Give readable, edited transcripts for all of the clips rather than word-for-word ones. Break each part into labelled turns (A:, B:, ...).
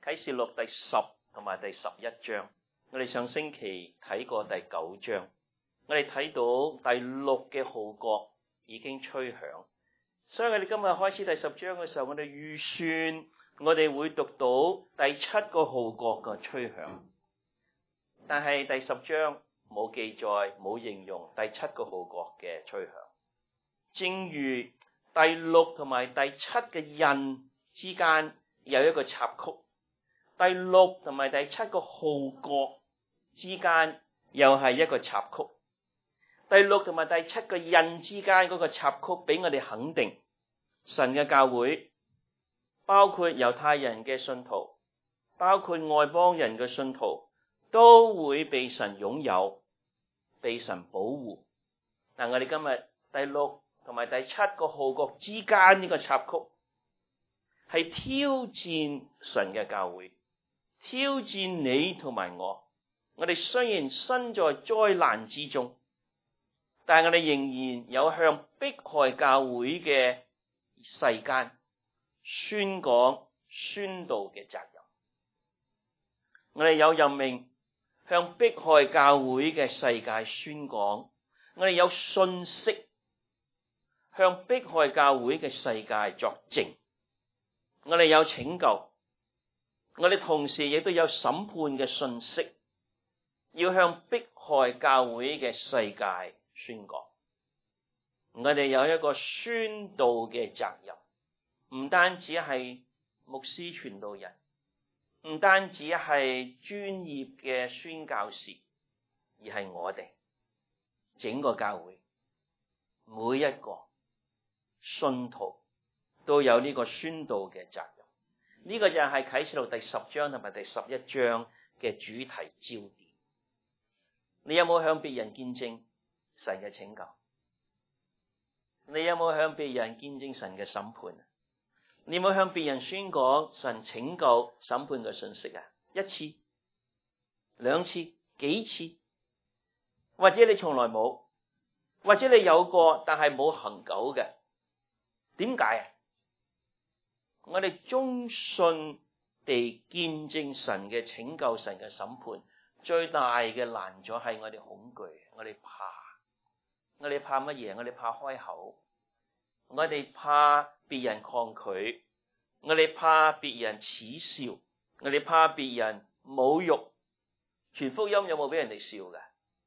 A: 啟示錄第10同埋第11章。我哋上星期睇過第9章，我哋睇到第6嘅號角已經吹響，所以我哋今日開始第10章嘅時候，我哋預算我哋會讀到第7個號角嘅吹響，但係第10章冇記載，冇形容第7個號角嘅吹響。正如第6同埋第7嘅印之間有一個插曲，第6同埋第7個號角之間又係一個插曲。第6同埋第7個印之間嗰個插曲俾我哋肯定，神嘅教會包括猶太人嘅信徒，包括外邦人嘅信徒，都會被神擁有，被神保護。但我哋今日第6同埋第7個號角之間呢個插曲係挑戰神嘅教會，挑戰你同埋我。我哋雖然身在災難之中，但係我哋仍然有向迫害教會嘅世間宣講宣道嘅責任。我哋有任命向迫害教會嘅世界宣講，我哋有信息向迫害教會嘅世界作證。我哋有拯救，我哋同時亦都有審判嘅信息，要向迫害教會嘅世界宣講。我哋有一個宣道嘅責任，唔單止係牧師傳道人，唔單止係專業嘅宣教士，而係我哋整個教會每一個信徒都有呢個宣道嘅責任。呢個就係啟示錄第10章同埋第11章嘅主題焦點。你有冇向別人見證神嘅拯救？你有冇向別人見證神嘅審判？你有冇向別人宣講神拯救審判嘅信息啊？一次、兩次、幾次？或者你從來冇，或者你有過但係冇恆久嘅。點解啊？我哋忠信地見證神嘅拯救、神嘅審判，最大嘅難阻係我哋恐懼，我哋怕。我哋怕乜嘢？我哋怕開口，我哋怕別人抗拒，我哋怕別人恥笑，我哋怕別人侮辱。傳福音有冇俾人哋笑㗎？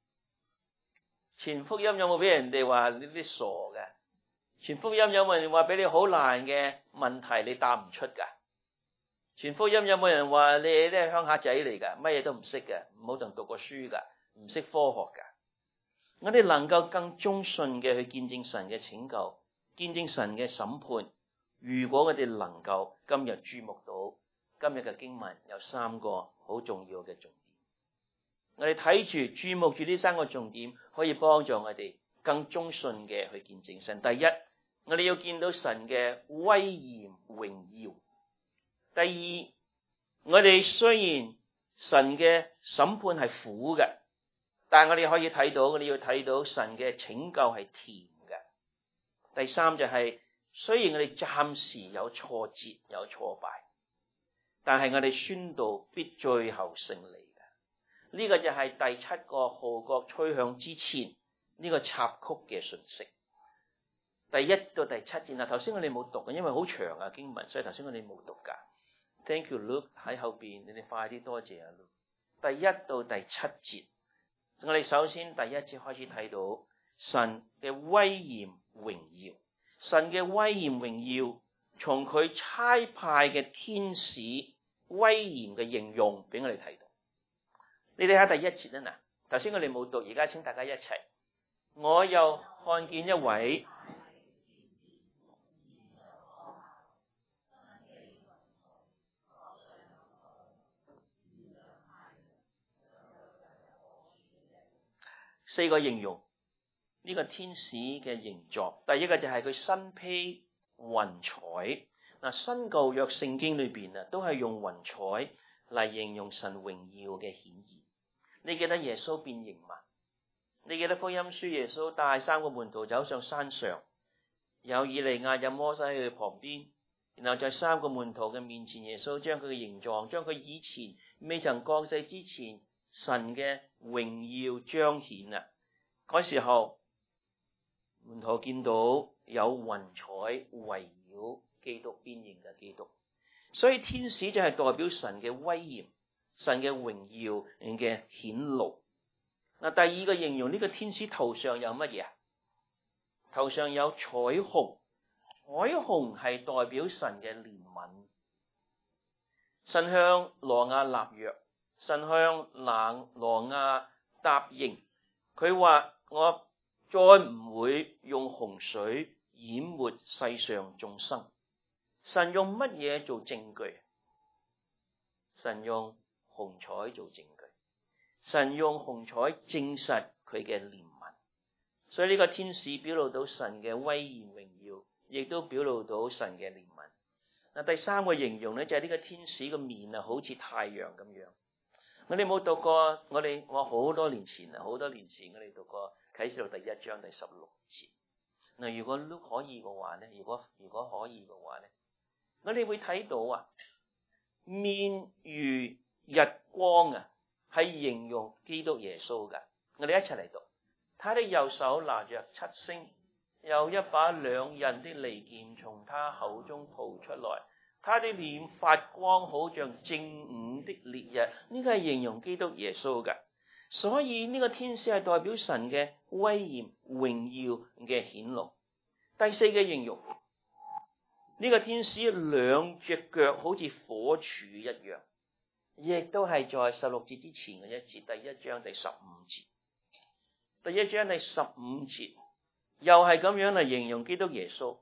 A: 傳福音有冇俾人哋話呢啲傻嘅？傳福音有冇人話俾你好難嘅問題你答唔出㗎？傳福音有冇人話你啲係鄉下仔嚟㗎，乜嘢都唔識嘅，唔好同讀過書㗎，唔識科學㗎？我哋能夠更忠信嘅去見證神嘅拯救，見證神嘅審判。如果我哋能夠今日注目到今日嘅經文有3個好重要嘅重點，我哋睇住注目住呢3個重點，可以幫助我哋更忠信嘅去見證神。第一，我哋要見到神嘅威嚴榮耀。第二，我哋雖然神嘅審判係苦嘅，但係我哋可以睇到，我哋要睇到神嘅拯救係甜嘅。第三就係，雖然我哋暫時有挫折有挫敗，但係我哋宣道必最後勝利嘅。呢個就係第7個號角吹響之前呢個插曲嘅信息。第1到第7節啊，頭先我哋冇讀嘅，因為好長啊經文，所以頭先我哋冇讀噶。Thank you, Luke 喺後邊，你哋快啲多謝啊 Luke。第1到第7節，我哋首先第1節開始睇到神嘅威嚴榮耀。神嘅威嚴榮耀，從佢差派嘅天使威嚴嘅形容俾我哋睇到。你哋睇下第1節啊嗱，頭先我哋冇讀，而家請大家一齊。我又看見一位4個形容呢個天使嘅形狀。第一個就係佢身披雲彩。嗱，新舊約聖經裏邊啊，都係用雲彩嚟形容神榮耀嘅顯現。你記得耶穌變形嘛？你記得福音書耶穌帶3個門徒走上山上，有以利亞有摩西喺佢旁邊， 然後在三個門徒嘅面前，耶穌將佢嘅形狀，將佢以前未曾降世之前神嘅榮耀彰顯啊！嗰時候門徒見到有雲彩圍繞基督，邊緣嘅基督，所以天使就係代表神嘅威嚴、神嘅榮耀嘅顯露。嗱，第二個形容呢個天使頭上有乜嘢啊？頭上有彩虹，彩虹係代表神嘅憐憫。神向挪亞立約，神向挪亞答應，佢話我再唔會用洪水淹沒世上眾生。神用乜嘢做證據？神用紅彩做證據。神用紅彩證實佢嘅憐憫，所以呢個天使表露到神嘅威嚴榮耀，亦都表露到神嘅憐憫。嗱，第三個形容咧就係呢個天使嘅面啊，好似太陽咁樣。我哋冇讀過，我好多年前我哋讀過啟示錄第1章第16節。嗱，如果都可以嘅話咧，如果可以嘅話咧，我哋會睇到啊，面如日光啊，係形容基督耶穌噶。我哋一齊嚟讀，他的右手拿着7星，有一把兩刃的利劍從他口中吐出來，他的臉發光，好像正午的烈日。呢個係形容基督耶穌噶。所以呢個天使係代表神嘅威嚴榮耀嘅顯露。第四個形容，呢個天使兩隻腳好似火柱一樣，亦都係在16節之前嘅一節，第1章第15節。第1章第15節又係咁樣嚟形容基督耶穌。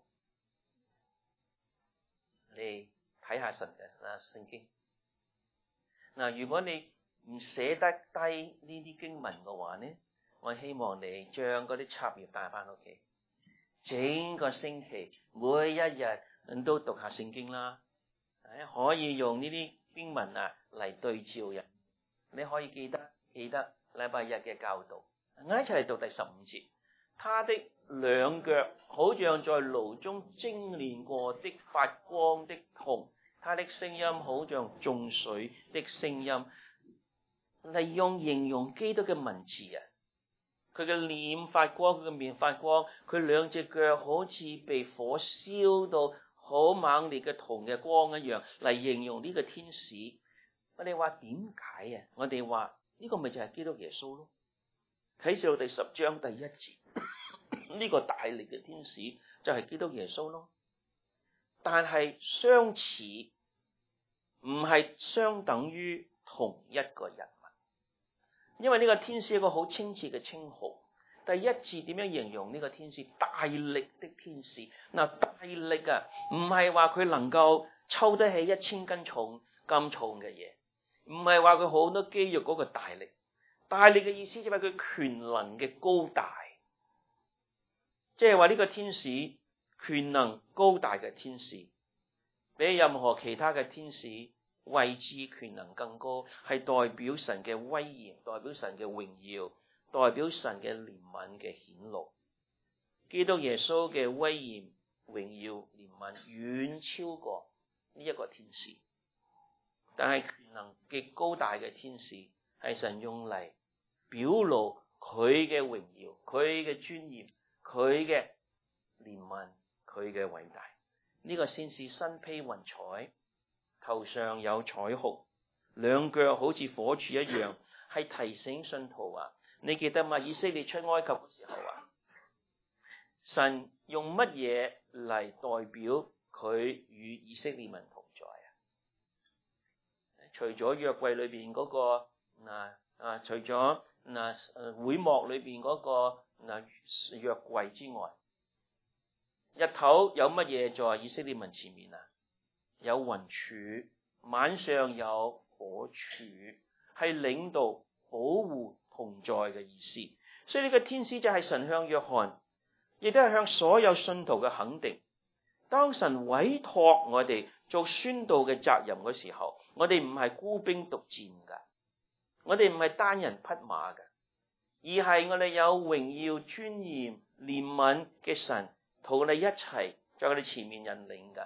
A: 你睇下神嘅聖經。嗱，如果你唔捨得低呢啲經文嘅話呢，我希望你將嗰啲插頁帶翻屋企，整個星期每一日都讀下聖經啦。可以用呢啲經文嚟對照嘅。你可以記得禮拜日嘅教導。我一齊嚟讀第15節。他的兩腳好像在爐中精煉過的發光的銅，他的聲音好像眾水的聲音。利用形容基督嘅文字啊，佢嘅臉發光，佢嘅面發光，佢兩隻腳好似被火燒到好猛烈嘅銅嘅光一樣，嚟形容呢個天使。我哋話點解啊？我哋話呢個咪就係基督耶穌咯。啟示錄第10章第1節，呢個大力嘅天使就係基督耶穌咯。但係相似唔係相等於同一個人物，因為呢個天使係一個好清澈嘅稱號。第1節點樣形容呢個天使？大力的天使。嗱，大力啊，唔係話佢能夠抽得起1000斤重咁重嘅嘢，唔係話佢好多肌肉嗰個大力。大力嘅意思就係佢權能嘅高大，即係話呢個天使權能高大嘅天使，比任何其他嘅天使位置權能更高，係代表神嘅威嚴，代表神嘅榮耀，代表神嘅憐憫嘅顯露。基督耶穌嘅威嚴、榮耀、憐憫遠超過呢一個天使，但係權能極高大嘅天使係神用嚟表露佢嘅榮耀、佢嘅尊嚴、佢嘅憐憫、佢嘅偉大。呢個先是身披雲彩，頭上有彩虹，兩腳好似火柱一樣，係提醒信徒啊！你記得嘛？以色列出埃及嘅時候啊，神用乜嘢嚟代表佢與以色列民同在啊？除咗約櫃裏邊嗰個除咗會幕裏邊嗰個約櫃之外，日頭有乜嘢在以色列民前面啊？有雲柱，晚上有火柱，係領導、保護、同在嘅意思。所以呢個天使就係神向約翰，亦都係向所有信徒嘅肯定。當神委託我哋做宣道嘅責任嘅時候，我哋唔係孤兵獨戰噶，我哋唔係單人匹馬噶，而係我哋有榮耀、尊嚴、憐憫嘅神同我哋一齊在我哋前面引領噶。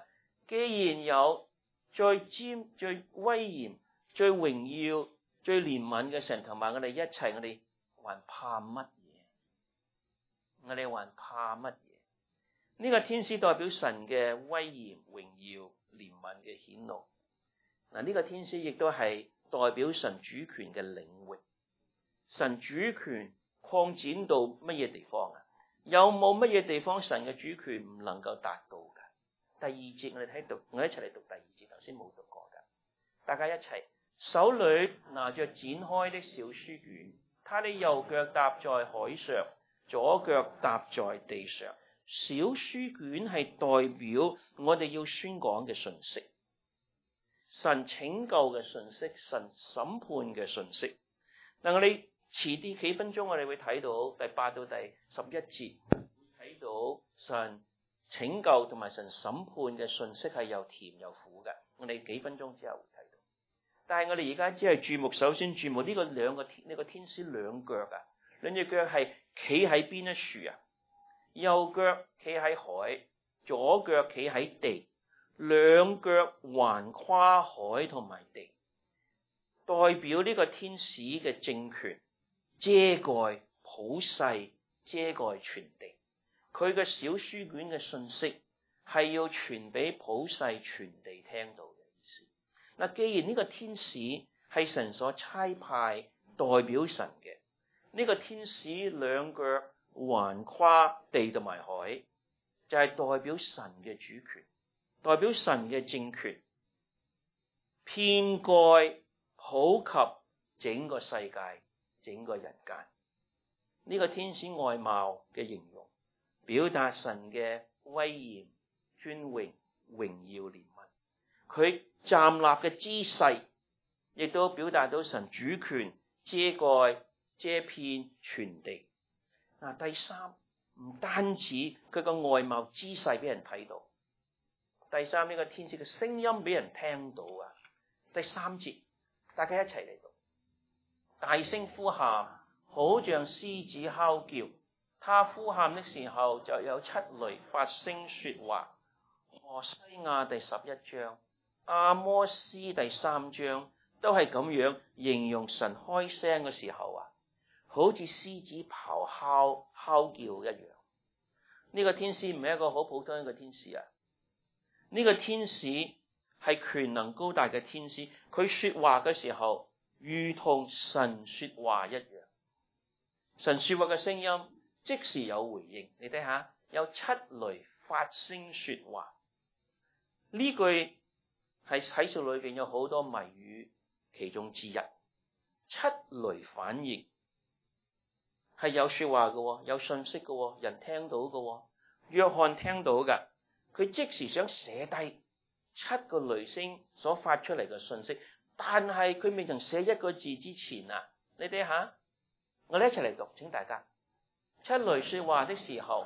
A: 既然有最威嚴、最榮耀、最憐憫嘅神同埋我哋一齊，我哋還怕乜嘢？我哋還怕乜嘢？呢個天使代表神嘅威嚴、榮耀、憐憫嘅顯露。嗱，呢個天使亦都係代表神主權嘅領域。神主權擴展到乜嘢地方啊？有冇乜嘢地方神嘅主權唔能夠達到㗎？第二節我哋睇讀，我一齊嚟讀第二節，頭先冇讀過㗎。大家一齊，手裏拿着展開的小書卷，他的右腳踏在海上，左腳踏在地上。小書卷係代表我哋要宣講嘅信息，神拯救嘅信息，神審判嘅信息。嗱，我哋遲啲幾分鐘，我哋會睇到第8到第11節，睇到神拯救同埋神審判嘅信息係又甜又苦嘅。我哋幾分鐘之後會睇到，但係我哋而家只係注目，首先注目呢個天使兩腳啊，兩隻腳係企喺邊一處啊？右腳企喺海，左腳企喺地，兩腳橫跨海同埋地，代表呢個天使嘅政權遮蓋普世，遮蓋全地。佢嘅小書卷嘅信息係要傳俾普世全地聽到嘅意思。嗱，既然呢個天使係神所差派代表神嘅，呢個天使兩腳橫跨地同埋海，就係代表神嘅主權，代表神嘅政權，遍蓋普及整個世界，整個人間。呢個天使外貌嘅形容，表達神嘅威嚴、尊榮、榮耀、憐憫。佢站立嘅姿勢，亦都表達到神主權遮蓋、遮遍全地。嗱，第三，唔單止佢個外貌姿勢俾人睇到，第三，呢個天使嘅聲音俾人聽到啊！第三節，大家一齊嚟讀，大聲呼喊，好像獅子哮叫。他呼喊的時候，就有七雷發聲說話。何西亞第11章，阿摩司第3章都係咁樣形容神開聲嘅時候啊，好似獅子咆哮叫一樣。呢個天使唔係一個好普通一個天使啊！呢個天使係權能高大嘅天使，佢說話嘅時候如同神說話一樣。神說話嘅聲音即時有回應。你睇下，有七雷發聲說話。呢句係喺書裏邊有好多謎語，其中之一。七雷反應係有說話嘅，有信息嘅，人聽到嘅。約翰聽到嘅，佢即時想寫低7個雷聲所發出嚟嘅信息，但係佢未曾寫一個字之前啊，你睇下，我哋一齊嚟讀，請大家。七雷說話的時候，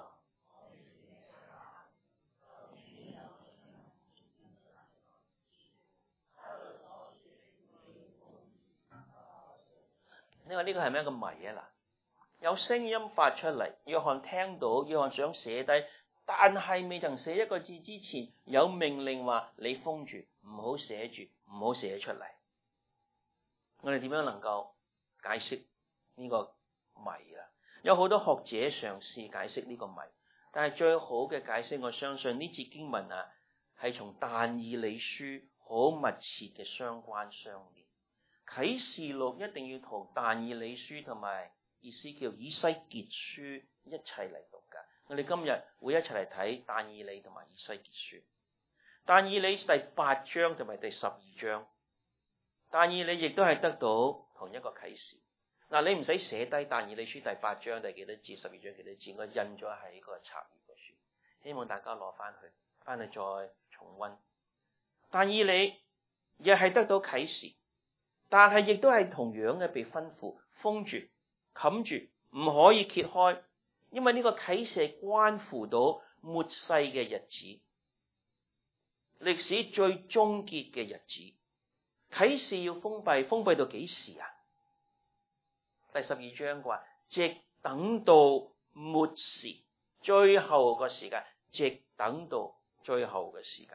A: 你話呢個係咩個謎啊？嗱，有聲音發出嚟，約翰聽到，約翰想寫低，但係未曾寫一個字之前，有命令話你封住，唔好寫住，唔好寫出嚟。我哋點樣能夠解釋呢個謎啊？有好多學者嘗試解釋呢個謎，但係最好嘅解釋，我相信呢節經文啊，係從但以理書好密切嘅相關相連。啟示錄一定要同但以理書同埋意思叫以西結書一齊嚟讀噶。我哋今日會一齊嚟睇但以理同埋以西結書。但以理第8章同埋第12章，但以理亦都係得到同一個啟示。嗱，你唔使寫低但以理書第8章第幾多字，12章幾多字，我印咗喺個冊頁嗰處，希望大家攞翻去再重溫。但以理亦係得到啟示，但係亦都係同樣嘅被吩咐封住、冚住，唔可以揭開，因為呢個啟示係關乎到末世嘅日子，歷史最終結嘅日子。啟示要封閉到幾時啊？第12章話，直等到末時，最後個時間，直等到最後嘅時間。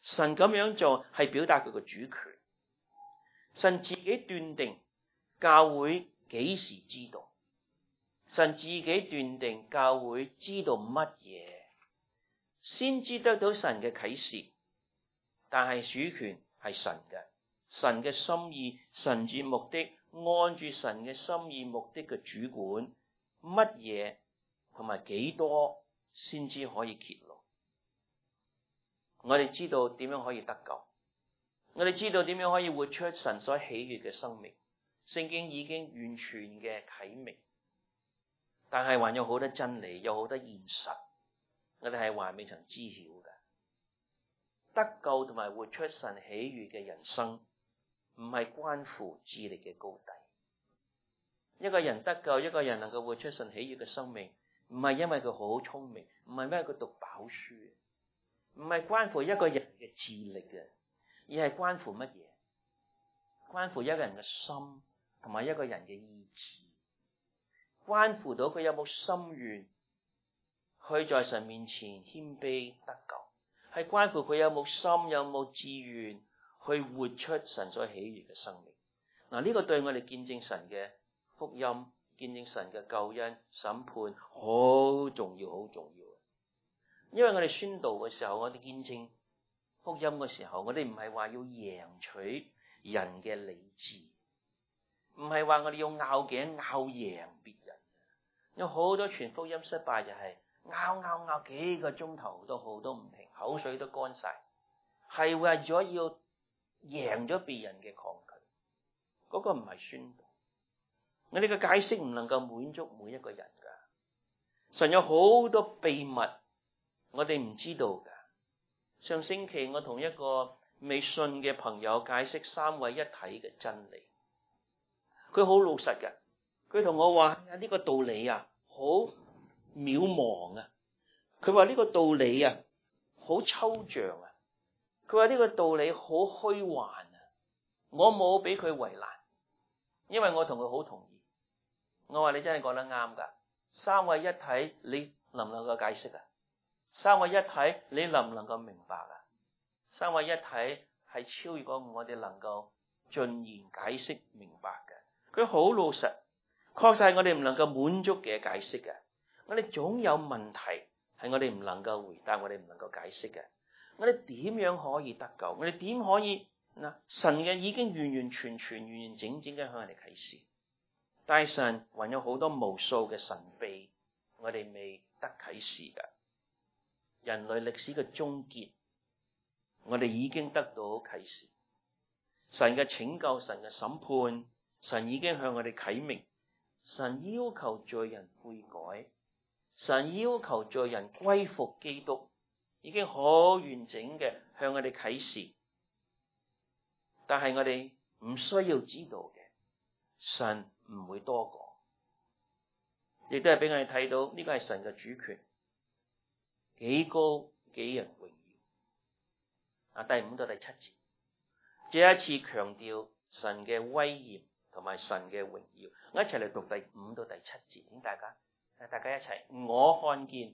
A: 神咁樣做係表達佢個主權。神自己斷定教會幾時知道，神自己斷定教會知道乜嘢，先知得到神嘅啟示。但係主權係神嘅，神嘅心意，神主目的，按住神嘅心意目的嘅主管，乜嘢同埋幾多先知可以揭露。我哋知道點樣可以得救，我哋知道點樣可以活出神所喜悅嘅生命。聖經已經完全嘅啟明，但係還有好多真理，有好多現實，我哋係還未曾知曉嘅。得救同埋活出神喜悅嘅人生，唔係關乎智力嘅高低。一個人得救，一個人能夠活出神喜悅嘅生命，唔係因為佢好聰明，唔係因為佢讀飽書，唔係關乎一個人嘅智力嘅，而係關乎乜嘢？關乎一個人嘅心同埋一個人嘅意志，關乎到佢有冇心願去在神面前謙卑得救，係關乎佢有冇心有冇志願去活出神所喜悅嘅生命。嗱，呢個對我哋見證神嘅福音、見證神嘅救恩、審判好重要，好重要。因為我哋宣道嘅時候，我哋見證福音嘅時候，我哋唔係話要贏取人嘅理智，唔係話我哋要拗頸拗贏別人。有好多傳福音失敗就係拗幾個鐘頭都好都唔停，口水都乾晒，係為咗要贏咗別人嘅抗拒。嗰個唔係宣道。我哋嘅解釋唔能夠滿足每一個人噶。神有好多秘密我哋唔知道噶。上星期我同一個未信嘅朋友解釋三位一體嘅真理，佢好老實嘅，佢同我話呢個道理啊好渺茫啊，佢話呢個道理啊好抽象啊，佢話呢個道理好虛幻啊。我冇俾佢為難，因為我同佢好同意。我話你真係講得啱噶，三位一體你能唔能夠解釋啊？三位一體你能唔能夠明白啊？三位一體係超越過我哋能夠盡言解釋明白嘅。佢好老實，確實係我哋唔能夠滿足嘅解釋嘅。我哋總有問題係我哋唔能夠回答，我哋唔能夠解釋嘅。我哋點樣可以得救？我哋點可以嗱？神嘅已經完完全全、完完整整嘅向我哋啟示，但係神還有好多無數嘅神秘，我哋未得啟示嘅。人類歷史嘅終結，我哋已經得到啟示。神嘅拯救，神嘅審判，神已經向我哋啟明。神要求罪人悔改，神要求罪人歸服基督，已經好完整嘅向我哋啟示。但係我哋唔需要知道嘅，神唔會多講，亦都係俾我哋睇到呢個係神嘅主權，幾高幾人榮耀。第5到第7節，再一次強調神嘅威嚴同埋神嘅榮耀。我一齊嚟讀第5到第7節，請大家一齊。我看見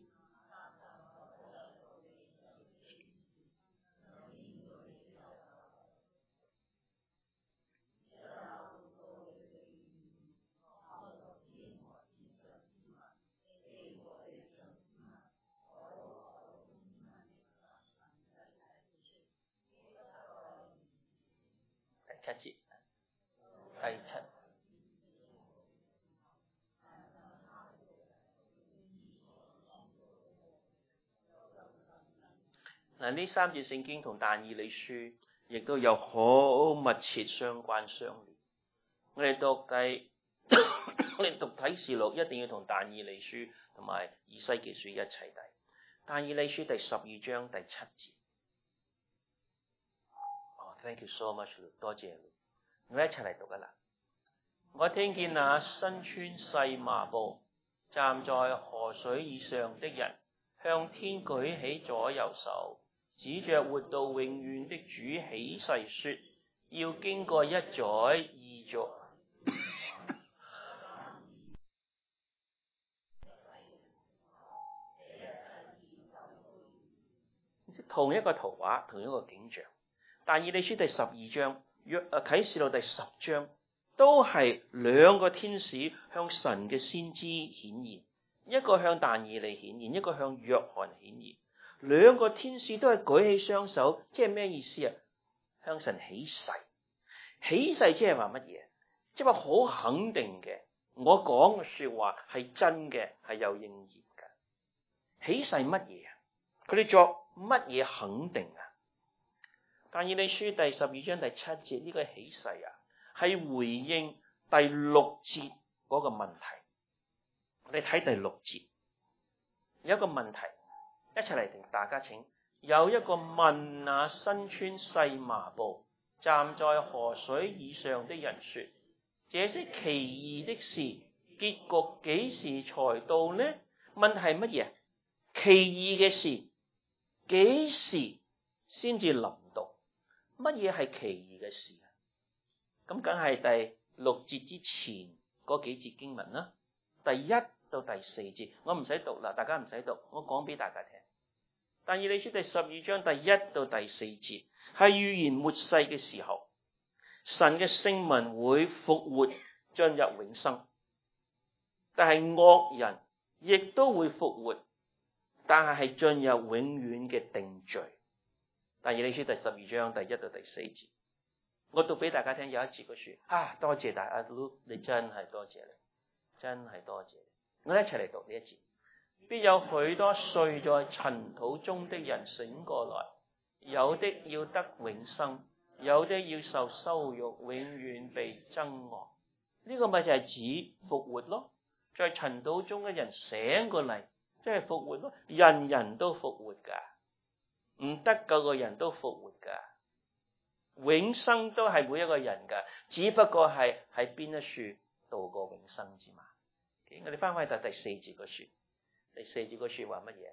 A: 第7節，第7。嗱，呢3節聖經同但以理書亦都有好密切相關相連。我哋讀啟示錄一定要同但以理書同埋以西結書一齊睇。但以理書第12章第7節。Thank you so much， 多謝你。我一齊嚟讀啦。我聽見那身穿細麻布站在河水以上的人向天舉起左右手，指着活到永遠的主起誓說，要經過一載二載。 同一個圖畫，同一個景象。但以理書第12章、啟示錄第10章，都係兩個天使向神嘅先知顯現，一個向但以理顯現，一個向約翰顯現。兩個天使都係舉起雙手，即係咩意思啊？向神起誓。起誓即係話乜嘢？即係話好肯定嘅，我講嘅說話係真嘅，係有應驗嘅。起誓乜嘢啊？佢哋作乜嘢肯定啊？但以理書第12章第7節呢個起誓啊，係回應第6節嗰個問題。我哋睇第6節，有一個問題，一齊嚟同大家請。有一個問那身穿細麻布站在河水以上的人說：這些奇異的事，結局幾時才到呢？問題係乜嘢？奇異嘅事幾時先至臨到？乜嘢係奇異嘅事啊？咁梗係第6節之前嗰幾節經文啦，第1到第4節，我唔使讀啦，大家唔使讀，我講俾大家聽。但以理書第12章第1到第4節係預言末世嘅時候，神嘅聖民會復活進入永生，但係惡人亦都會復活，但係進入永遠嘅定罪。但以理書第12章第1到第4節，我讀俾大家聽。有一節嘅說，多謝大家，你真係多謝你，真係多謝你。我哋一齊嚟讀呢一節。必有許多睡在塵土中的人醒過來，有的要得永生，有的要受羞辱，永遠被憎惡。呢個咪就係指復活咯，在塵土中嘅人醒過嚟，即係復活咯。人人都復活噶，唔得救嘅人都復活噶，永生都係每一個人噶，只不過係喺邊一處度過永生之嘛。我哋翻返去第4節個說，第4節個說話乜嘢？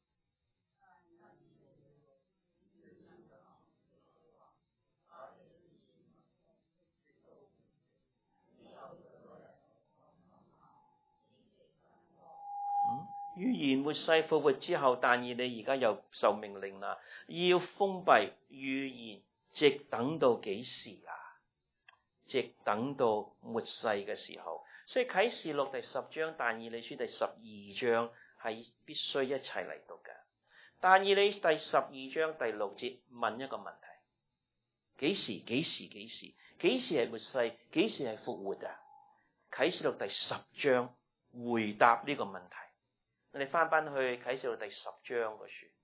A: 預言末世復活之後，但以理而家又受命令啦，要封閉預言，直等到幾時啊？直等到末世嘅時候。所以啟示錄第10章，但以理書第12章係必須一齊嚟讀嘅。但以理第12章第6節問一個問題：幾時？幾時？幾時？幾時係末世？幾時係復活啊？啟示錄第10章回答呢個問題。我哋翻去啟示錄第10章個書，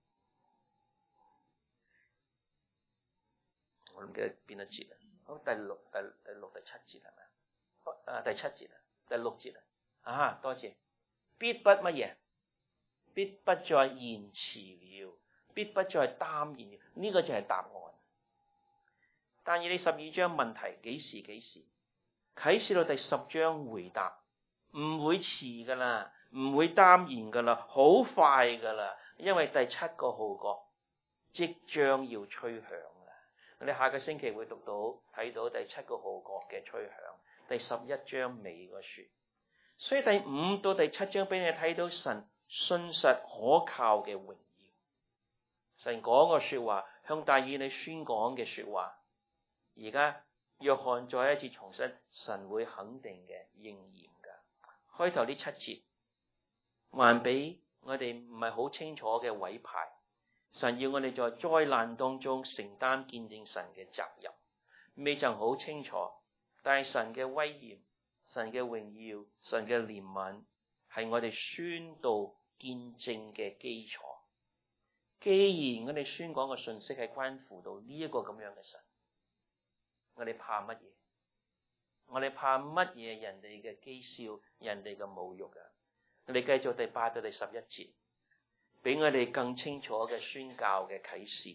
A: 我唔記得邊一節啦。好，第6、第7節係咪？第7節啊，第6節啊。多謝。必不乜嘢？必不再延遲了，必不再耽延了。呢個就係答案。但以理12章問題幾時？幾時？啟示錄第10章回答唔會遲噶啦。唔會耽延噶啦，好快噶啦，因為第7個號角即將要吹響啦。我哋下個星期會睇到第7個號角嘅吹響，第11章尾個說。所以第5到第7章俾你睇到神信實可靠嘅榮耀，神講個說話，向但以理宣講嘅說話。而家約翰再一次重申，神會肯定嘅應驗噶。開頭呢7節。還俾我哋唔係好清楚嘅委派，神要我哋在災難當中承擔見證神嘅責任，未曾好清楚，但係神嘅威嚴、神嘅榮耀、神嘅憐憫係我哋宣道見證嘅基礎。既然我哋宣講嘅信息係關乎到呢一個咁樣嘅神，我哋怕乜嘢？我哋怕乜嘢？人哋嘅譏笑，人哋嘅侮辱啊！我哋繼續第8到第11節，俾我哋更清楚嘅宣教嘅啟示。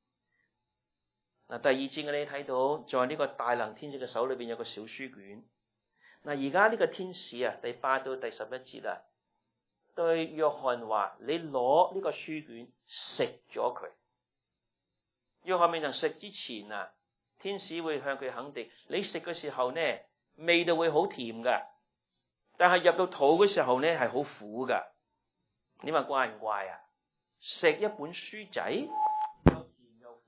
A: 第2節我哋睇到，在呢個大能天使嘅手裏邊有個小書卷。而家呢個天使啊，第8到第11節啊，對約翰話：你攞呢個書卷食咗佢。約翰未能食之前啊，天使會向佢肯定，你食嘅時候呢，味道會好甜噶。但係入到肚嘅時候呢，係好苦噶。你話怪唔怪啊？食一本書仔，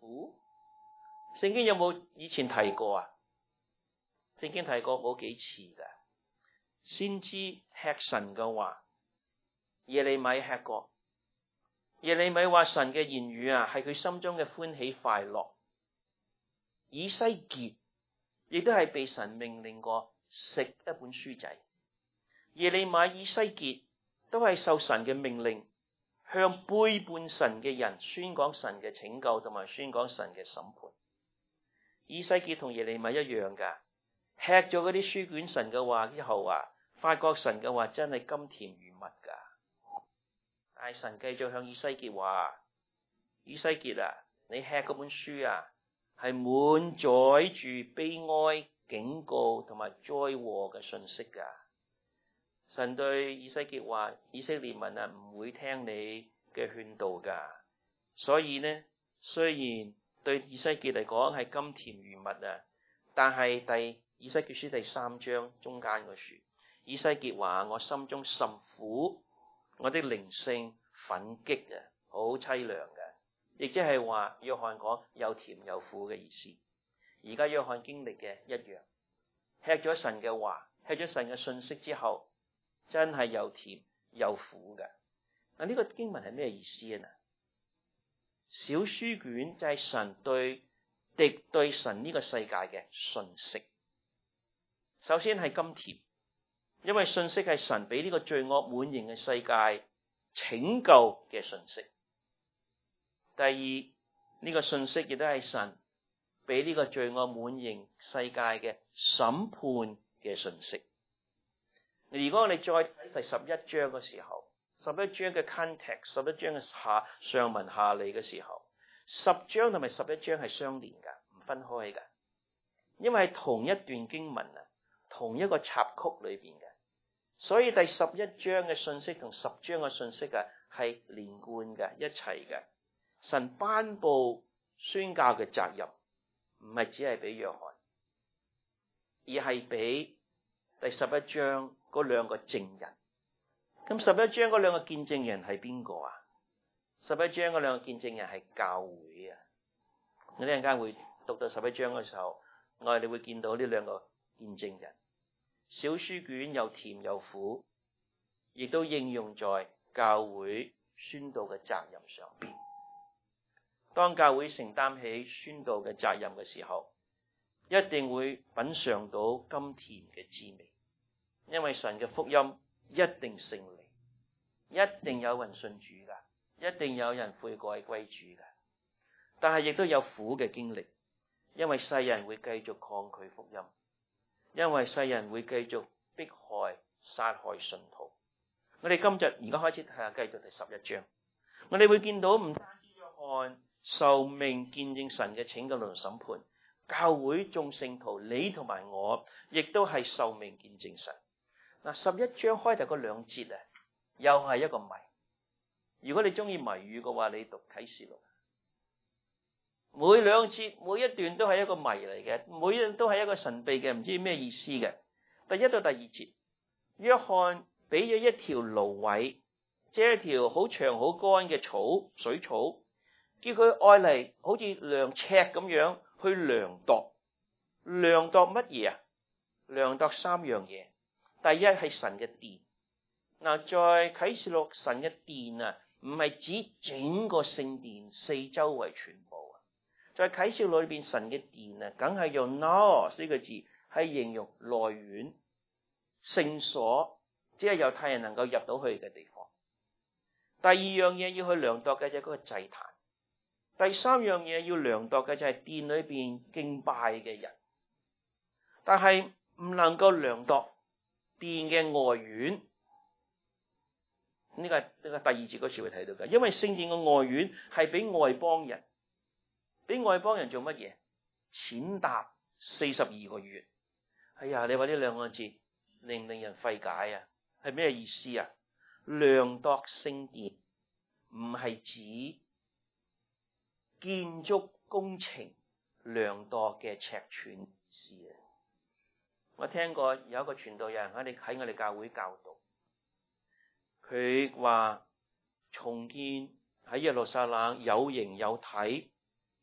A: 苦？聖經有冇以前提過啊？聖經提過好幾次㗎。先知吃神嘅話，耶利米吃過。耶利米話神嘅言語啊，係佢心中嘅歡喜快樂。以西結亦都係被神命令過食一本書仔。耶利米、以西結都係受神嘅命令，向背叛神嘅人宣講神嘅拯救同埋宣講神嘅審判。以西結同耶利米一樣㗎，吃咗嗰啲書卷神嘅話之後啊，發覺神嘅話真係甘甜如蜜㗎。但神繼續向以西結話：以西結啊，你吃嗰本書啊，係滿載住悲哀、警告同埋災禍嘅信息㗎。神對以西結話：以色列民啊，唔會聽你嘅勸導㗎。所以呢，雖然對以西結嚟講係甘甜如蜜啊，但係以西結書第3章中間個書，以西結話：我心中甚苦，我的靈性憤激啊，好淒涼嘅。亦即係話約翰講又甜又苦嘅意思。而家約翰經歷嘅一樣，吃咗神嘅話，吃咗神嘅信息之後，真係又甜又苦嘅。嗱，呢個經文係咩意思啊？小書卷就係神敵對神呢個世界嘅信息。首先係甘甜，因為信息係神俾呢個罪惡滿盈嘅世界拯救嘅信息。第二，呢個信息亦都係神俾呢個罪惡滿盈世界嘅審判嘅信息。如果我哋再睇第11章嘅時候，11章嘅 context， 11章嘅上文下理嘅時候，10章同埋11章係相連㗎，唔分開㗎，因為係同一段經文啊，同一個插曲裏邊嘅，所以第11章嘅信息同10章嘅信息啊係連貫嘅，一齊嘅。神頒布宣教嘅責任，唔係只係俾約翰，而係俾第11章嗰兩個證人。咁11章嗰兩個見證人係邊個啊？11章嗰兩個見證人係教會啊。我哋陣間會讀到11章嘅時候，我哋會見到呢兩個見證人。小書卷又甜又苦，亦都應用在教會宣道嘅責任上邊。當教會承擔起宣道嘅責任嘅時候，一定會品嘗到甘甜嘅滋味，因為神嘅福音一定勝利，一定有人信主噶，一定有人悔改歸主噶。但係亦都有苦嘅經歷，因為世人會繼續抗拒福音，因為世人會繼續迫害、殺害信徒。我哋今日而家開始睇下，繼續第11章，我哋會見到唔單止約翰受命見證神嘅拯救同審判，教會眾聖徒你同埋我亦都係受命見證神。嗱，11章開頭嗰兩節啊，又係一個謎。如果你中意謎語嘅話，你讀啟示錄，每兩節每一段都係一個謎嚟嘅，每一段都係一個神秘嘅，唔知咩意思嘅。第1到第2節，約翰俾咗一條蘆葦，即係一條好長好乾嘅水草，叫佢愛嚟好似量尺咁樣去量度乜嘢啊？量度3樣嘢。第一係神嘅殿。嗱，在啟示錄神嘅殿啊，唔係指整個聖殿四周圍全部啊。在啟示錄裏邊神嘅殿啊，梗係用 naos 呢個字係形容內院、聖所，只係猶太人能夠入到去嘅地方。第二樣嘢要去量度嘅就係嗰個祭壇。第3樣嘢要量度嘅就係殿裏邊敬拜嘅人，但係唔能夠量度殿嘅外院。呢個第2節嗰時會睇到嘅，因為聖殿嘅外院係俾外邦人，俾外邦人做乜嘢？踐踏42個月。哎呀，你話呢兩個字令人費解啊？係咩意思啊？量度聖殿唔係指建築工程量度嘅尺寸事啊！我聽過有一個傳道人喺我哋教會教導，佢話重建喺耶路撒冷有形有體，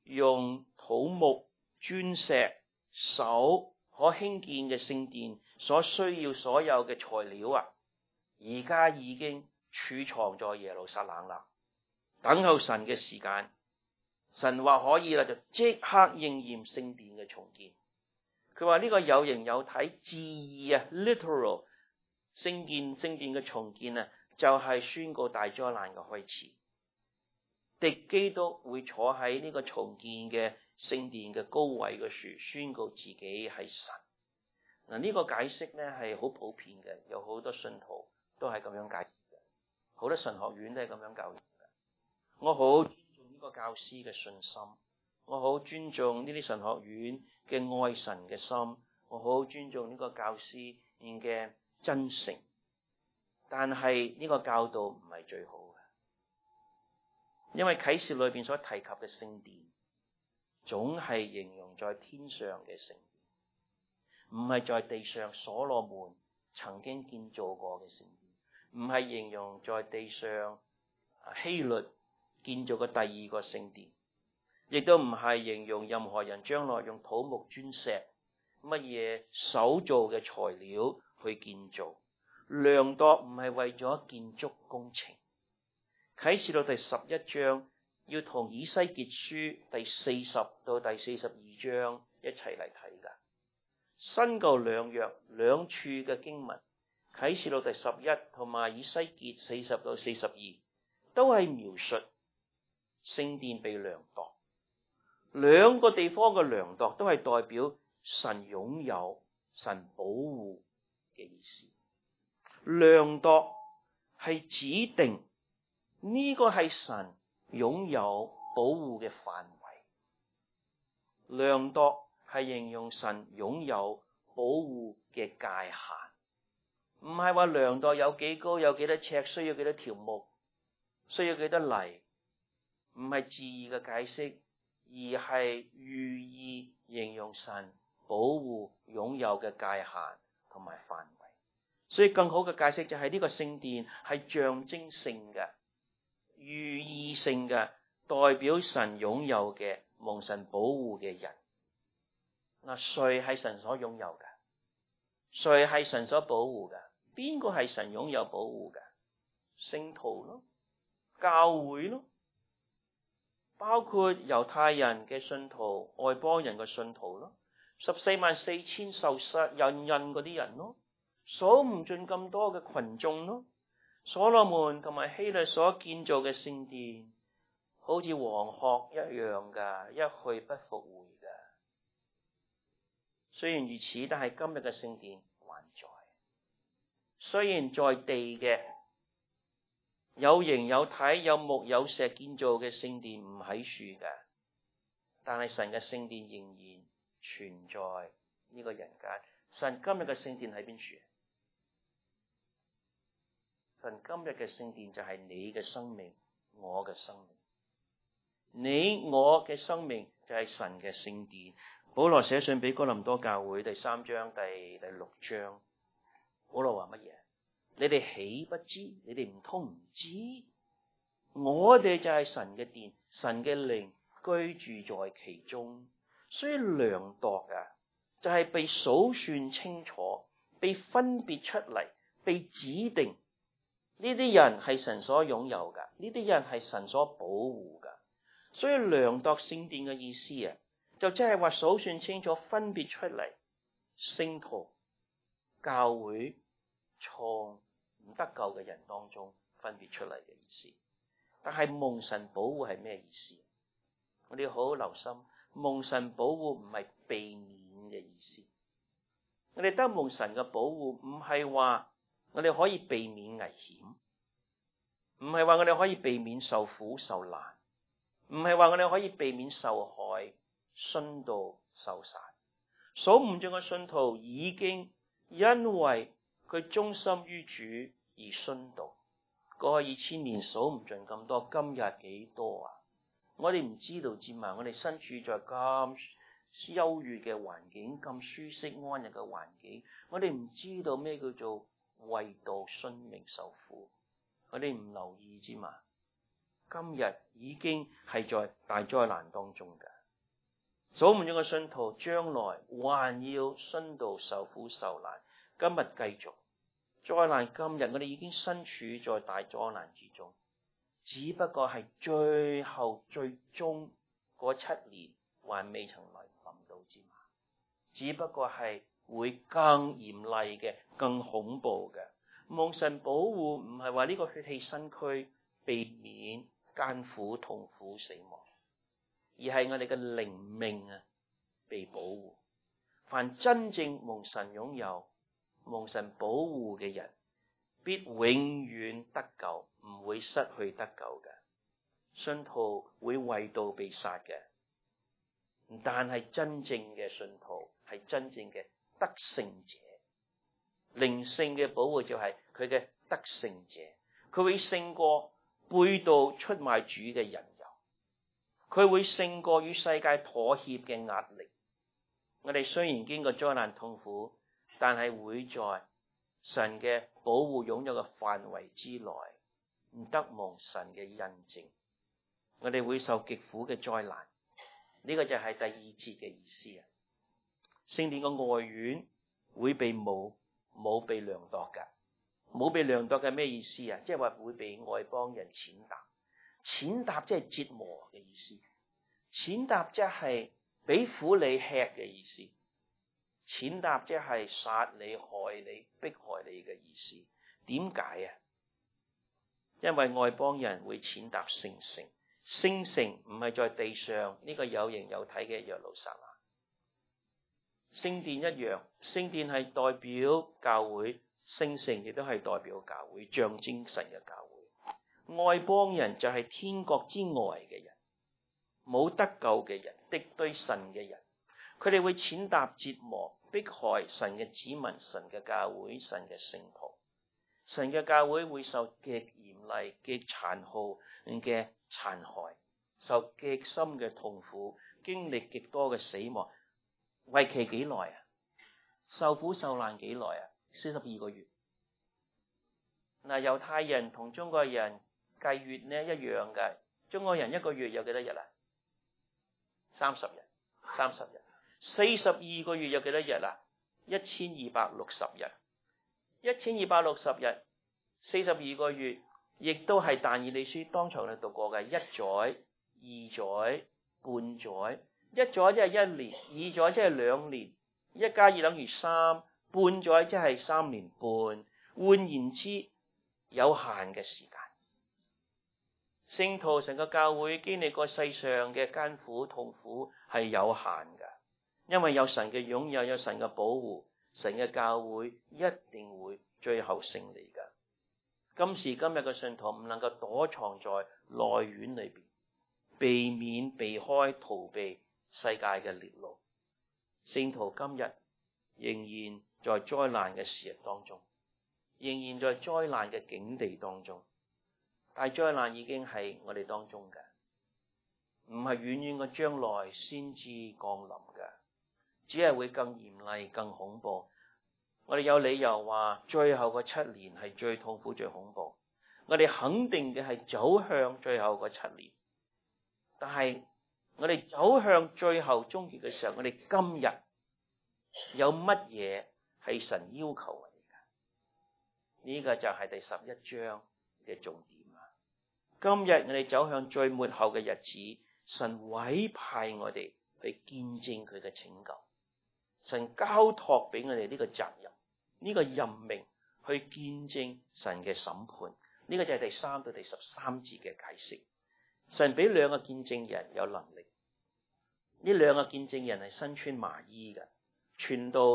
A: 用土木、磚石、手可興建嘅聖殿所需要所有嘅材料啊，而家已經儲藏在耶路撒冷啦，等候神嘅時間。神話可以啦，就即刻應驗聖殿嘅重建。佢話呢個有形有體字義啊 literal 聖殿嘅重建啊，就係宣告大災難嘅開始。敵基督會坐喺呢個重建嘅聖殿嘅高位嘅處，宣告自己係神。嗱，呢個解釋咧係好普遍嘅，有好多信徒都係咁樣解釋嘅，好多神學院都係咁樣教育嘅。我好尊重呢個教師嘅信心，我好尊重呢啲神學院嘅愛神嘅心，我好尊重呢個教師嘅真誠。但係呢個教導唔係最好嘅，因為啟示裏邊所提及嘅聖殿，總係形容在天上嘅聖殿，唔係在地上所羅門曾經建造過嘅聖殿，唔係形容在地上希律建造嘅第二個聖殿，亦都唔係形容任何人將來用土木磚石乜嘢手造嘅材料去建造。量度唔係為咗建築工程。啟示錄第11章要同以西結書第40到第42章一齊嚟睇噶。新舊兩約兩處嘅經文，啟示錄第11同埋以西結40到42都係描述聖殿被量度。兩個地方嘅量度都係代表神擁有、神保護嘅意思。量度係指定呢個係神擁有保護嘅範圍，量度係形容神擁有保護嘅界限，唔係話量度有幾高、有幾多尺、需要幾多條木、需要幾多泥，唔係字義嘅解釋，而係寓意形容神保護擁有嘅界限同埋範圍。所以更好嘅解釋就係呢個聖殿係象徵性嘅、寓意性嘅，代表神擁有嘅、蒙神保護嘅人。嗱，誰係神所擁有嘅？誰係神所保護嘅？邊個係神擁有保護嘅？聖徒咯，教會咯，包括猶太人嘅信徒、外邦人嘅信徒咯，144000受殺印嗰啲人咯。數唔盡咁多嘅群眾咯，所羅門同埋希律所建造嘅聖殿，好似黃鶴一樣噶，一去不復回噶。雖然如此，但係今日嘅聖殿還在。雖然在地嘅有形有體、有木有石建造嘅聖殿唔喺處嘅，但係神嘅聖殿仍然存在呢個人間。神今日嘅聖殿喺邊處？神今日嘅聖殿就係你嘅生命，我嘅生命。你我嘅生命就係神嘅聖殿。保羅寫信俾哥林多教會第3章第6章，保羅話乜嘢？你哋豈不知？你哋唔通唔知？我哋就係神嘅殿，神嘅靈居住在其中。所以量度啊，就係被數算清楚，被分別出嚟，被指定。呢啲人係神所擁有噶，呢啲人係神所保護噶。所以量度聖殿嘅意思啊，就即係話數算清楚、分別出嚟，聖徒、教會從唔得救嘅人當中分別出嚟嘅意思。但係蒙神保護係咩意思？我哋好好留心，蒙神保護唔係避免嘅意思。我哋得蒙神嘅保護，唔係話我哋可以避免危險，唔係話我哋可以避免受苦受難，唔係話我哋可以避免受害、殉道、受殺。數唔盡嘅信徒已經因為佢忠心於主而殉道。過去2000年數唔盡咁多，今日幾多啊？我哋唔知道之嘛，我哋身處在咁優越嘅環境，咁舒適安逸嘅環境，我哋唔知道咩叫做為道殉命受苦，我哋唔留意之嘛。今日已經係在大災難當中嘅。 數唔咗嘅信徒將來還要殉道受苦受難。今日繼續災難，今日我哋已經身處在大災難之中，只不過係最後最終嗰7年還未曾來臨到之嘛，只不過係會更嚴厲嘅、更恐怖嘅。蒙神保護，唔係話呢個血氣身軀避免艱苦、痛苦、死亡，而係我哋嘅靈命啊被保護。凡真正蒙神擁有、蒙神保護嘅人，必永遠得救，唔會失去得救嘅。信徒會為道被殺嘅，但係真正嘅信徒係真正嘅得勝者。靈性嘅保護就係佢嘅得勝者，佢會勝過背道出賣主嘅引誘，佢會勝過與世界妥協嘅壓力。我哋雖然經過災難痛苦，但係會在神嘅保護擁有嘅範圍之內，唔得蒙神嘅印證。我哋會受極苦嘅災難，呢個就係第2節嘅意思啊。聖殿嘅外院會被冇被量度㗎，冇被量度嘅咩意思啊？即係話會被外邦人踐踏，踐踏即係折磨嘅意思，踐踏即係俾苦你吃嘅意思，踐踏即係殺你、害你、迫害你嘅意思。點解啊？因為外邦人會踐踏聖城，聖城唔係在地上呢個有形有體嘅耶路撒冷。聖殿一樣，聖殿係代表教會，聖城亦都係代表教會，象徵神嘅教會。外邦人就係天國之外嘅人，冇得救嘅人，敵對神嘅人，佢哋會踐踏、折磨、迫害神嘅子民、神嘅教會、神嘅聖徒。神嘅教會會受極嚴厲、極殘酷嘅殘害，受極深嘅痛苦，經歷極多嘅死亡。為期幾耐啊？受苦受難幾耐啊？42個月。嗱，猶太人同中國人計月呢一樣嘅，中國人一個月有幾多日啊？30日。30日。42個月有幾多日啊？1260日。1260日，42個月，亦都係但以理書當場嚟讀過嘅1載、2載、半載。1載即係1年，2載即係2年，1加2等於3，半載即係3年半。換言之，有限嘅時間。聖徒成個教會經歷過世上嘅艱苦痛苦係有限嘅，因為有神嘅擁有，有神嘅保護，神嘅教會一定會最後勝利嘅。今時今日嘅信徒唔能夠躲藏在內院裏邊，避免避開逃避世界嘅烈怒。聖徒今日仍然在災難嘅時日當中，仍然在災難嘅境地當中。但災難已經係我哋當中嘅，唔係遠遠嘅將來先至降臨嘅，只係會更嚴厲、更恐怖。我哋有理由話最後嗰7年係最痛苦、最恐怖。我哋肯定嘅係走向最後嗰7年，但係我哋走向最後終結嘅時候，我哋今日有乜嘢係神要求我哋嘅？呢個就係第11章嘅重點啊！今日我哋走向最末後嘅日子，神委派我哋去見證佢嘅拯救，神交託俾我哋呢個責任，呢個任命去見證神嘅審判。呢個就係第3到第13節嘅解釋。神俾2個見證人有能力，呢2個見證人係身穿麻衣嘅，傳道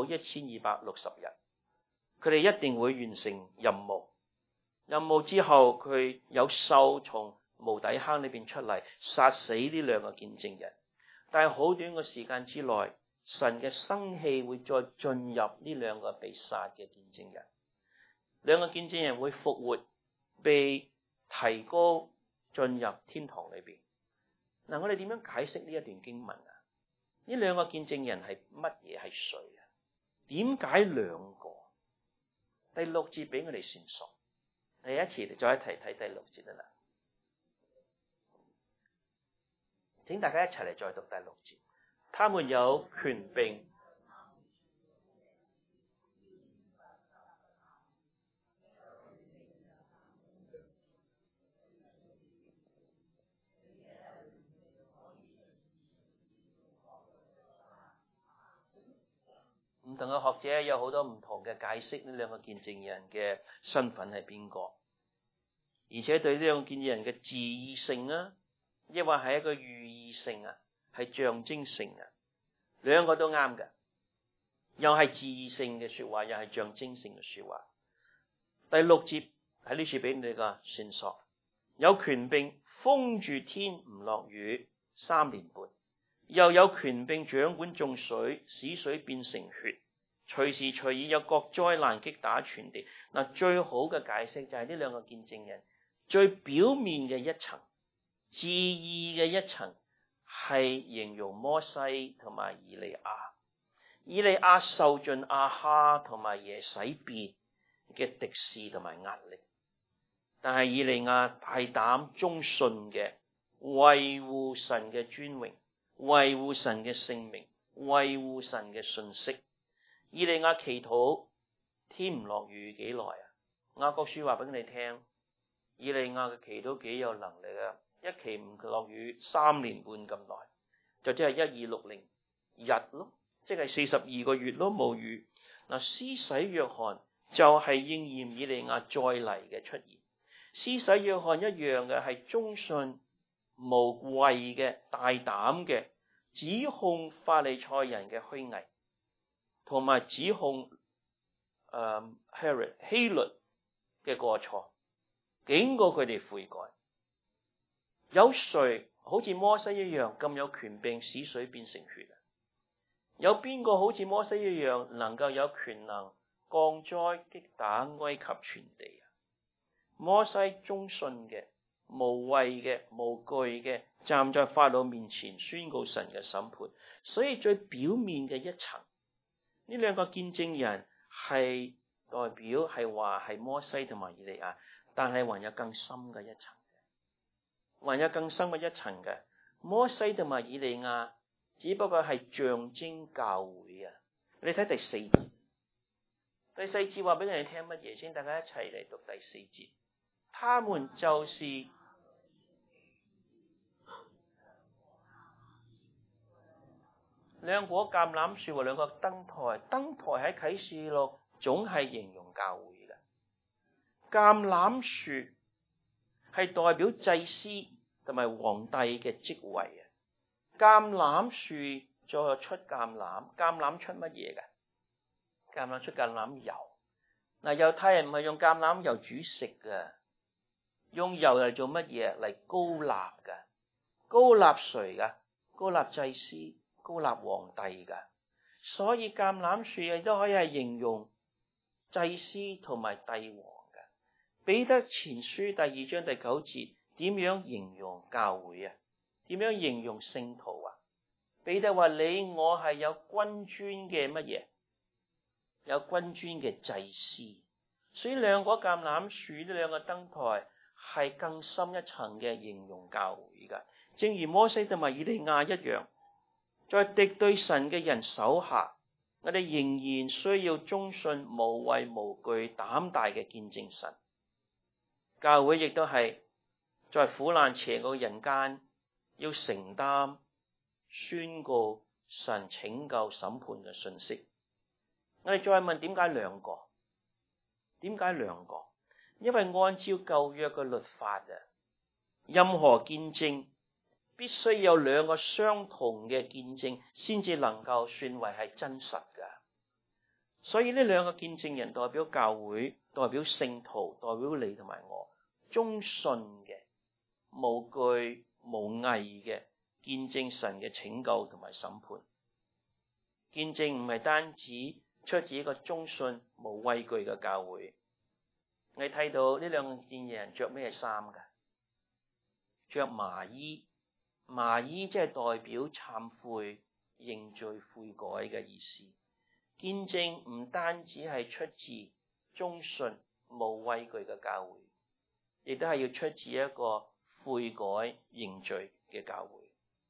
A: 1260日，佢哋一定會完成任務。任務之後，佢有獸從無底坑裏邊出嚟，殺死呢2個見證人。但係好短嘅時間之內，神嘅生氣會再進入呢2個被殺嘅見證人。2個見證人會復活，被提高進入天堂裏邊。嗱，我哋點樣解釋呢一段經文啊？呢2個見證人係乜嘢？係誰啊？點解2個？第6節俾我哋線索。第一次再一提睇第6節啦。請大家一齊嚟再讀第6節。 他們有權柄。唔同嘅學者有好多唔同嘅解釋，呢兩個見證人嘅身份係邊個，而且對呢兩個見證人嘅字義性啊，抑或係一個寓意性啊，係象徵性啊，兩個都啱嘅，又係字義性嘅說話，又係象徵性嘅說話。第六節喺呢處俾你個線索，有權柄封住天唔落雨3年半，又有權柄掌管眾水，使水變成血，隨時隨意有各災難擊打全地。嗱，最好嘅解釋就係呢兩個見證人最表面嘅一層，字義嘅一層係形容摩西同埋以利亞。以利亞受盡亞哈同埋耶洗別嘅敵視同埋壓力，但係以利亞大膽忠信嘅維護神嘅尊榮，維護神嘅聖名，維護神嘅信息。以利亞祈禱天唔落雨幾耐啊？雅各書話俾你聽，以利亞嘅祈禱幾有能力啊！一期唔落雨3年半咁耐，就即係1260日咯，即係42個月咯，冇雨。嗱，施洗約翰就係應驗以利亞再嚟嘅出現。施洗約翰一樣嘅係忠信無畏嘅大膽嘅指控法利賽人嘅虛偽，同埋指控希律嘅過錯，警告佢哋悔改。有誰好似摩西一樣咁有權柄使水變成血啊？有邊個好似摩西一樣能夠有權能降災擊打埃及全地啊？摩西忠信嘅、無畏嘅、無懼嘅，站在法老面前宣告神嘅審判。所以最表面嘅一層，呢兩個見證人係代表係話係摩西同埋以利亞，但係還有更深嘅一層，還有更深嘅一層嘅。摩西同埋以利亞只不過係象徵教會啊！你睇第4節，第4節話俾你哋聽乜嘢先？大家一齊嚟讀第4節。他們就是兩棵橄欖樹和兩個燈台。燈台喺啟示錄總係形容教會嘅。橄欖樹係代表祭司同埋皇帝嘅職位啊！橄欖樹再出橄欖，橄欖出乜嘢嘅？橄欖出橄欖油。嗱，猶太人唔係用橄欖油煮食嘅，用油嚟做乜嘢？嚟膏立嘅。膏立誰嘅？膏立祭司，膏立皇帝嘅。所以橄欖樹亦都可以係形容祭司同埋帝王嘅。彼得前書第2章第9節點樣形容教會啊？點樣形容聖徒啊？彼得話：你我係有君尊嘅乜嘢？有君尊嘅祭司。所以兩個橄欖樹，呢兩個燈台係更深一層嘅形容教會噶。正如摩西同埋以利亞一樣，在敵對神嘅人手下，我哋仍然需要忠信、無畏、無懼、膽大嘅見證神。教會亦都係在苦難邪惡人間，要承擔宣告神拯救審判嘅信息。我哋再問，點解兩個？點解兩個？因為按照舊約嘅律法啊，任何見證必須有兩個相同嘅見證先至能夠算為係真實噶。所以呢兩個見證人代表教會，代表聖徒，代表你同埋我，忠信嘅、無懼無畏嘅見證神嘅拯救同埋審判。見證唔係單止出自一個忠信無畏懼嘅教會。你睇到呢兩個見證人着咩衫噶？着麻衣。麻衣即係代表懺悔、認罪、悔改嘅意思。見證唔單止係出自忠信無畏懼嘅教會，亦都係要出自一個悔改認罪嘅教會。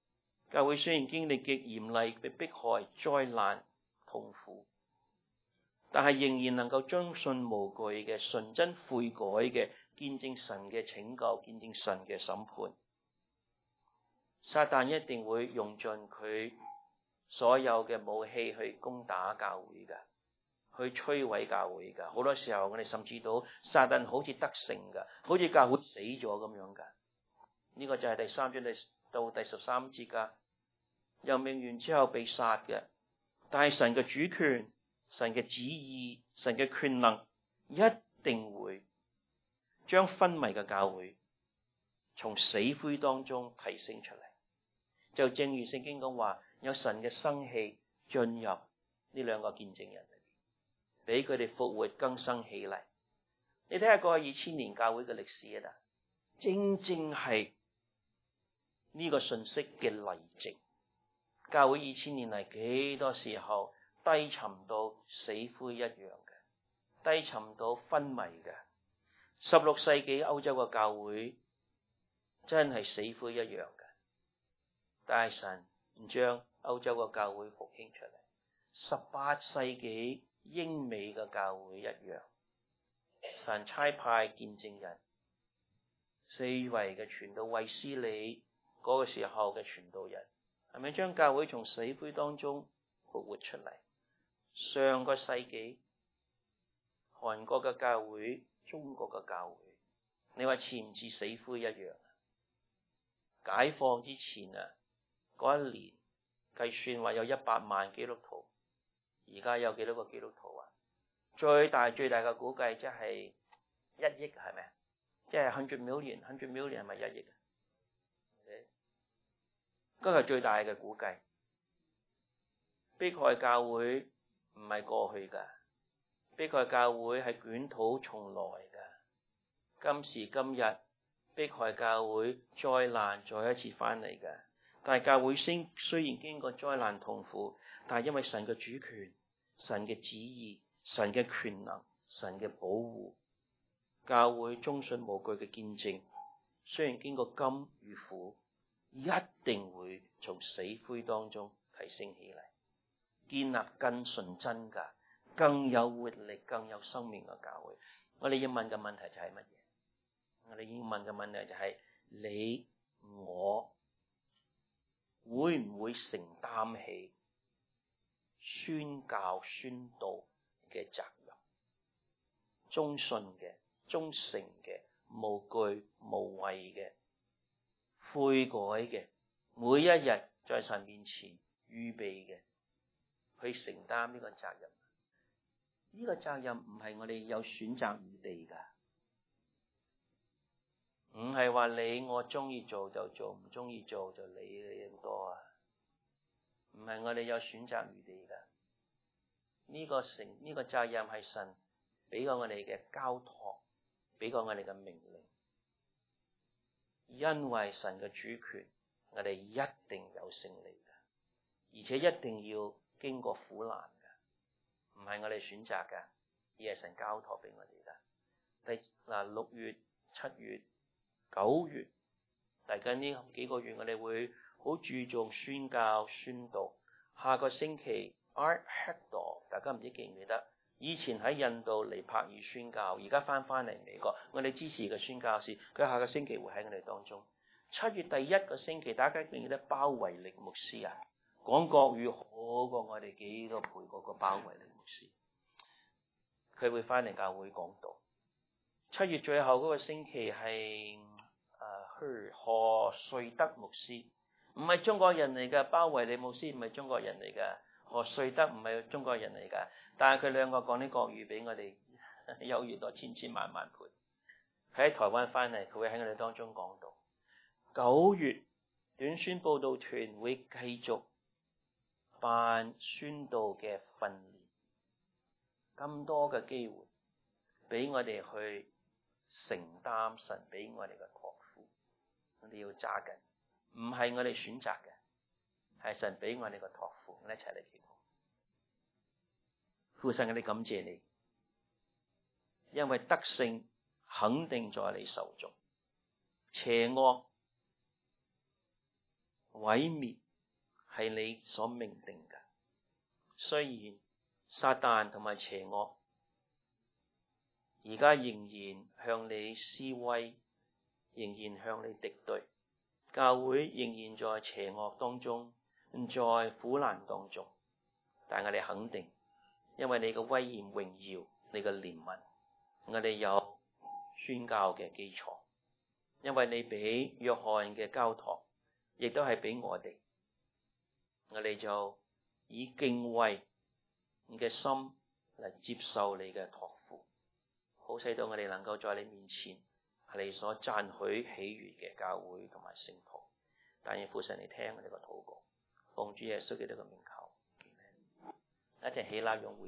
A: 教會雖然經歷極嚴厲嘅迫害、災難、痛苦，但係仍然能夠將信無懼嘅、純真悔改嘅，見證神嘅拯救，見證神嘅審判。撒旦一定會用盡佢所有嘅武器去攻打教會嘅，去摧毀教會嘅。好多時候我哋甚至到撒旦好似得勝嘅，好似教會死咗咁樣嘅。呢個就係第3章到第13節嘅，任命完之後被殺嘅。但係神嘅主權、神嘅旨意、神嘅權能一定會將昏迷嘅教會從死灰當中提升出嚟。就正如聖經講話，有神嘅生氣進入呢兩個見證人裏邊，俾佢哋復活更生起嚟。你睇下過去2000年教會嘅歷史啊，正正係呢個信息嘅例證。教會2000年嚟幾多時候低沉到死灰一樣嘅，低沉到昏迷嘅。16世紀歐洲嘅教會真係死灰一樣嘅，但係神唔將歐洲嘅教會復興出嚟。18世紀英美嘅教會一樣，神差派見證人，四圍嘅傳道，衛斯理嗰個時候嘅傳道人，係咪將教會從死灰當中復活出嚟？上個世紀韓國嘅教會、中國嘅教會，你話似唔似死灰一樣？解放之前啊，嗰一年計算話有100萬基督徒，而家有幾多個基督徒啊？最大嘅估計即係1億，係咪？即係100 million 係咪1億？嗰個係最大嘅估計。迫害教會唔係過去㗎，迫害教會係捲土重來㗎。今時今日迫害教會災難再一次翻嚟㗎。但係教會雖然經過災難痛苦，但係因為神嘅主權、神嘅旨意、神嘅權能、神嘅保護，教會忠信無懼嘅見證，雖然經過甘與苦，一定會從死灰當中提升起嚟，建立更純真嘅、更有活力、更有生命嘅教會。我哋要問嘅問題就係乜嘢？我哋要問嘅問題就係你我會唔會承擔起宣教宣道嘅責任？忠信嘅、忠誠嘅、無懼無畏嘅、悔改嘅，每一日在神面前預備嘅，去承擔呢個責任。呢個責任唔係我哋有選擇餘地㗎，唔係話你我中意做就做，唔中意做就理你咁多啊！唔係我哋有選擇餘地㗎。呢個責任係神俾過我哋嘅交託，俾過我哋嘅命令。因為神嘅主權，我哋一定有勝利㗎，而且一定要經過苦難㗎，唔係我哋選擇㗎，而係神交託俾我哋㗎。6月、7月、9月，大家呢幾個月我哋會好注重宣教宣道。下個星期 Art Hector， 大家唔知記唔記得？以前喺印度尼泊爾宣教，而家翻嚟美國，我哋支持嘅宣教士，佢下個星期會喺我哋當中。7月第一個星期，大家記唔記得包維力牧師啊？講國語好過我哋幾多倍嗰個包維力牧師，佢會翻嚟教會講道。7月最後嗰個星期係何瑞德牧師，唔係中國人嚟嘅，包維力牧師唔係中國人嚟嘅，何瑞德唔係中國人嚟嘅，但係佢兩個講啲國語比我哋優越多千萬倍。佢喺台灣翻嚟，佢會喺我哋當中講道。9月短宣佈道團會繼續辦宣道嘅訓練，咁多嘅機會俾我哋去承擔神俾我哋嘅託付，我哋要揸緊，唔係我哋選擇嘅，係神俾我哋嘅託付。我哋一齊嚟祈禱。父神，我哋感謝你，因為得勝肯定在你手中，邪惡毀滅係你所命定嘅。雖然撒旦同埋邪惡而家仍然向你施威，仍然向你敵對，教會仍然在邪惡當中，在苦難當中，但我哋肯定，因為你嘅威嚴榮耀，你嘅憐憫，我哋有宣教嘅基礎，因為你俾約翰嘅交託，亦都係俾我哋就以敬畏嘅心嚟接受你嘅託付，好使到我哋能夠在你面前係你所讚許喜悅嘅教會同埋聖徒。但願父神嚟聽我哋個禱告，奉主耶穌基督嘅名求，一齊起立用會。